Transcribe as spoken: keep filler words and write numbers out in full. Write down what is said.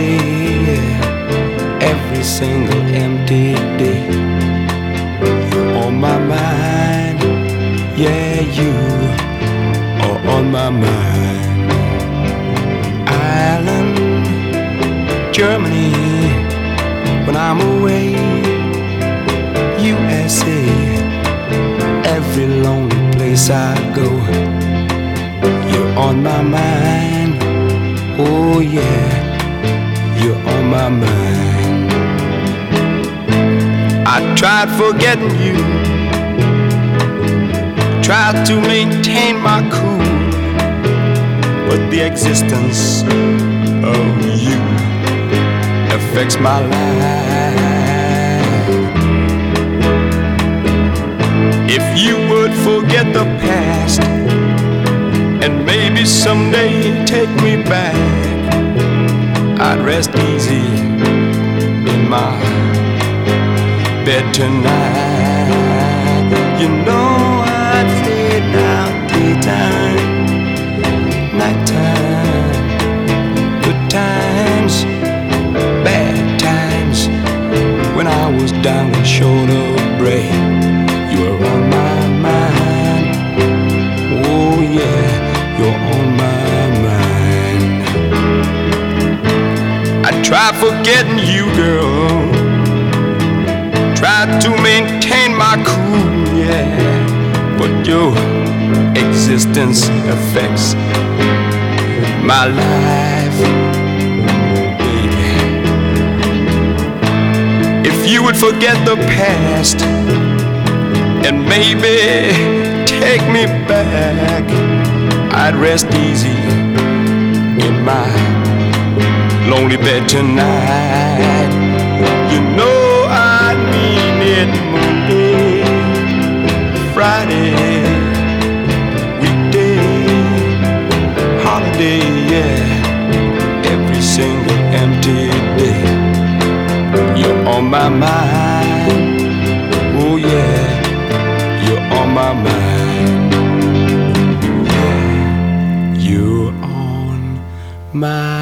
holiday, yeah. Every single empty day, you're on my mind, yeah, you are on my mind. Ireland, Germany, when I'm away, U S A, every lonely place I go, you're on my mind, oh yeah, you're on my mind. I tried forgetting you, tried to maintain my cool, but the existence of you affects my life. If you would forget the past and maybe someday take me back, I'd rest easy in my bed tonight. You know I'd fade out daytime, nighttime, good times, bad times. When I was down and short of breath, you were on my mind. Oh yeah, you're on my mind. I tried forgetting you, girl, tried to maintain my cool, yeah, but your existence affects my life, baby. If you would forget the past and maybe take me back, I'd rest easy in my lonely bed tonight. You know I mean it. Monday, Friday, weekday, holiday, yeah. Every single empty day, you're on my mind. Oh yeah, you're on my mind. Yeah, you're on my